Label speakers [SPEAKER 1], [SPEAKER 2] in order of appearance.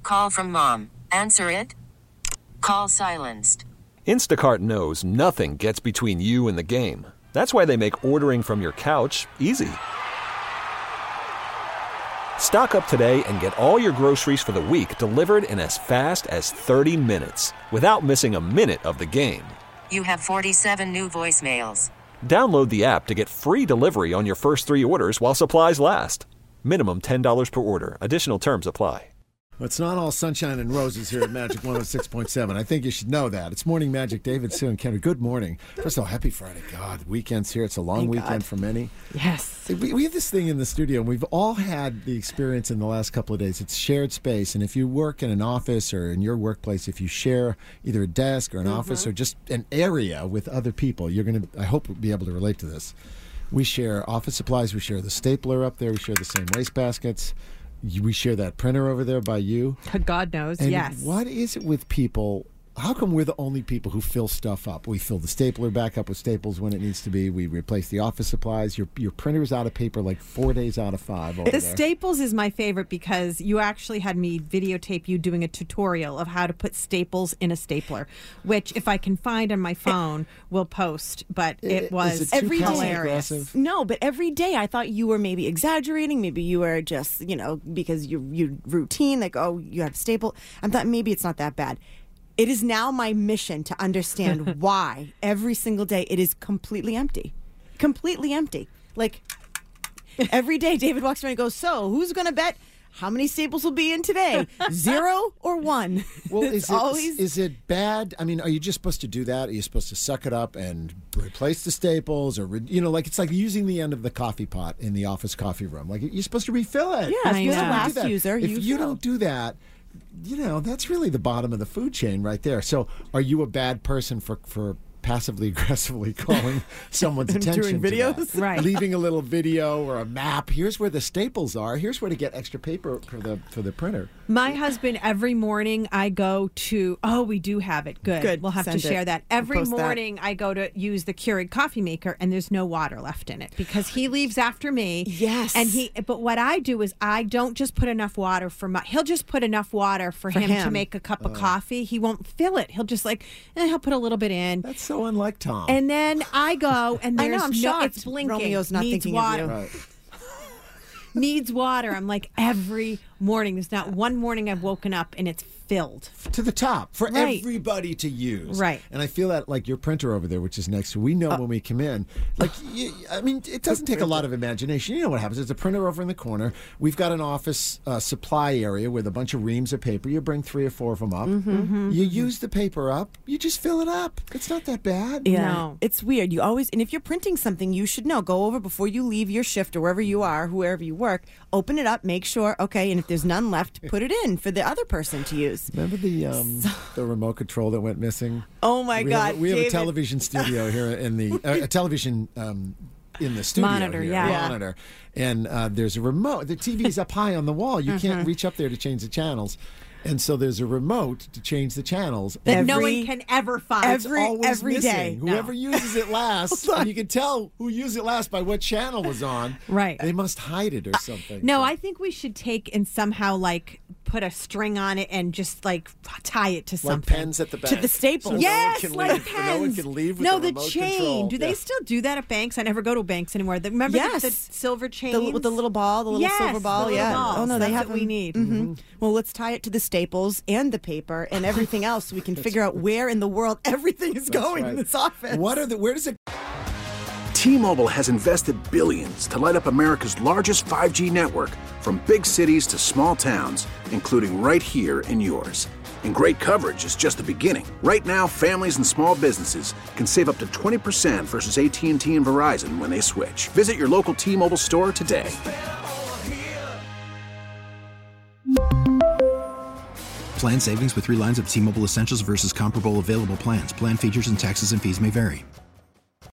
[SPEAKER 1] Call from mom. Answer it. Call silenced.
[SPEAKER 2] Instacart knows nothing gets between you and the game. That's why they make ordering from your couch easy. Stock up today and get all your groceries for the week delivered in as fast as 30 minutes without missing a minute of the game.
[SPEAKER 1] You have 47 new voicemails.
[SPEAKER 2] Download the app to get free delivery on your first 3 orders while supplies last. Minimum $10 per order. Additional terms apply.
[SPEAKER 3] It's not all sunshine and roses here at Magic 106.7. I think you should know that. It's Morning Magic. David, Sue, and Kendra. Good morning. First of all, happy Friday. God, weekend's here. It's a long weekend for many.
[SPEAKER 4] Yes.
[SPEAKER 3] We have this thing in the studio, and we've all had the experience in the last couple of days. It's shared space, and if you work in an office or in your workplace, if you share either a desk or an office or just an area with other people, you're going to, I hope, be able to relate to this. We share office supplies. We share the stapler up there. We share the same wastebaskets. We share that printer over there by you.
[SPEAKER 4] God knows,
[SPEAKER 3] And
[SPEAKER 4] yes.
[SPEAKER 3] what is it with people? How come we're the only people who fill stuff up? We fill the stapler back up with staples when it needs to be. We replace the office supplies. Your printer's out of paper like 4 days out of 5 over
[SPEAKER 4] The
[SPEAKER 3] there.
[SPEAKER 4] staples is my favorite because you actually had me videotape you doing a tutorial of how to put staples in a stapler, which if I can find on my phone, we'll post. But it was
[SPEAKER 3] Is it too
[SPEAKER 5] every day.
[SPEAKER 4] hilarious.
[SPEAKER 3] passive-aggressive?
[SPEAKER 5] No, but every day I thought you were maybe exaggerating. Maybe you were just, because you routine, like, oh, you have staple. I thought maybe it's not that bad. It is now my mission to understand why every single day it is completely empty. Completely empty. Like, every day David walks around and goes, so who's going to bet how many staples will be in today? 0 or 1?
[SPEAKER 3] Well,
[SPEAKER 5] It's always...
[SPEAKER 3] is it bad? I mean, are you just supposed to do that? Are you supposed to suck it up and replace the staples? Or, like it's like using the end of the coffee pot in the office coffee room. Like, you're supposed to refill it.
[SPEAKER 5] Yeah,
[SPEAKER 4] I
[SPEAKER 5] you're the
[SPEAKER 4] know.
[SPEAKER 5] last
[SPEAKER 3] Do that.
[SPEAKER 5] user.
[SPEAKER 3] If you don't do that, that's really the bottom of the food chain right there. So are you a bad person for passively aggressively calling someone's attention
[SPEAKER 5] doing
[SPEAKER 3] to
[SPEAKER 5] videos?
[SPEAKER 3] that?
[SPEAKER 4] Right.
[SPEAKER 3] Leaving a little video or a map. Here's where the staples are. Here's where to get extra paper for the printer.
[SPEAKER 4] My husband, every morning I go to, we do have it. Good. We'll have to
[SPEAKER 5] Send
[SPEAKER 4] share
[SPEAKER 5] it.
[SPEAKER 4] that.
[SPEAKER 5] We'll
[SPEAKER 4] Every
[SPEAKER 5] post that.
[SPEAKER 4] morning I go to use the Keurig coffee maker and there's no water left in it because he leaves after me.
[SPEAKER 5] Yes.
[SPEAKER 4] But what I do is I don't just put enough water he'll just put enough water for him to
[SPEAKER 5] him.
[SPEAKER 4] make a cup of coffee. He won't fill it. He'll just he'll put a little bit in.
[SPEAKER 3] That's so unlike Tom.
[SPEAKER 4] And then I go and
[SPEAKER 5] I know,
[SPEAKER 4] there's
[SPEAKER 5] I'm
[SPEAKER 4] no,
[SPEAKER 5] shocked.
[SPEAKER 4] it's blinking.
[SPEAKER 5] Romeo's not
[SPEAKER 4] needs
[SPEAKER 5] thinking of
[SPEAKER 4] water.
[SPEAKER 5] you.
[SPEAKER 3] Right.
[SPEAKER 4] Needs water. I'm like, every morning. There's not one morning I've woken up and it's filled.
[SPEAKER 3] To the top for
[SPEAKER 4] Right.
[SPEAKER 3] everybody to use.
[SPEAKER 4] Right.
[SPEAKER 3] And I feel that like your printer over there, which is next to, we know when we come in, like, it doesn't take a lot of imagination. You know what happens? There's a printer over in the corner. We've got an office supply area with a bunch of reams of paper. You bring 3 or 4 of them up. You use the paper up. You just fill it up. It's not that bad.
[SPEAKER 5] Yeah,
[SPEAKER 4] No.
[SPEAKER 5] it's weird. You always, and if you're printing something, you should know. Go over before you leave your shift or wherever you are, whoever you work. Open it up, make sure, okay, and if there's none left, put it in for the other person to use.
[SPEAKER 3] Remember the remote control that went missing?
[SPEAKER 5] Oh my God,
[SPEAKER 3] We have a
[SPEAKER 5] David.
[SPEAKER 3] television studio here in the a television in the studio
[SPEAKER 4] Monitor,
[SPEAKER 3] here,
[SPEAKER 4] yeah.
[SPEAKER 3] monitor, and there's a remote. The TV's up high on the wall. You can't reach up there to change the channels, and so there's a remote to change the channels.
[SPEAKER 4] That no
[SPEAKER 5] Every-
[SPEAKER 4] one can ever find.
[SPEAKER 3] It's always
[SPEAKER 5] every
[SPEAKER 3] missing.
[SPEAKER 5] day.
[SPEAKER 3] Whoever uses it last, and you can tell who used it last by what channel was on.
[SPEAKER 4] Right.
[SPEAKER 3] They must hide it or something.
[SPEAKER 4] No, I think we should take and somehow put a string on it and just tie it to
[SPEAKER 3] like
[SPEAKER 4] something.
[SPEAKER 3] pens at the back.
[SPEAKER 5] the staple.
[SPEAKER 3] So
[SPEAKER 4] Yes,
[SPEAKER 3] no one can
[SPEAKER 4] like
[SPEAKER 3] leave,
[SPEAKER 4] pens.
[SPEAKER 3] No one can leave with
[SPEAKER 4] no,
[SPEAKER 3] the
[SPEAKER 4] the
[SPEAKER 3] remote
[SPEAKER 4] chain.
[SPEAKER 3] control.
[SPEAKER 4] Do they still do that at banks? I never go to banks anymore. Remember
[SPEAKER 5] Yes.
[SPEAKER 4] the silver chain
[SPEAKER 5] With the little ball, the little
[SPEAKER 4] Yes,
[SPEAKER 5] silver ball,
[SPEAKER 4] the little
[SPEAKER 5] yeah.
[SPEAKER 4] balls.
[SPEAKER 5] Oh no, they
[SPEAKER 4] That's
[SPEAKER 5] have
[SPEAKER 4] what we
[SPEAKER 5] them.
[SPEAKER 4] need.
[SPEAKER 5] Mhm. Well, let's tie it to the staples and the paper and everything else, so we can figure out where in the world everything is going in
[SPEAKER 3] right.
[SPEAKER 5] this office.
[SPEAKER 3] Where does it?
[SPEAKER 6] T-Mobile has invested billions to light up America's largest 5G network, from big cities to small towns, including right here in yours. And great coverage is just the beginning. Right now, families and small businesses can save up to 20% versus AT&T and Verizon when they switch. Visit your local T-Mobile store today.
[SPEAKER 7] Plan savings with 3 lines of T-Mobile Essentials versus comparable available plans. Plan features and taxes and fees may vary.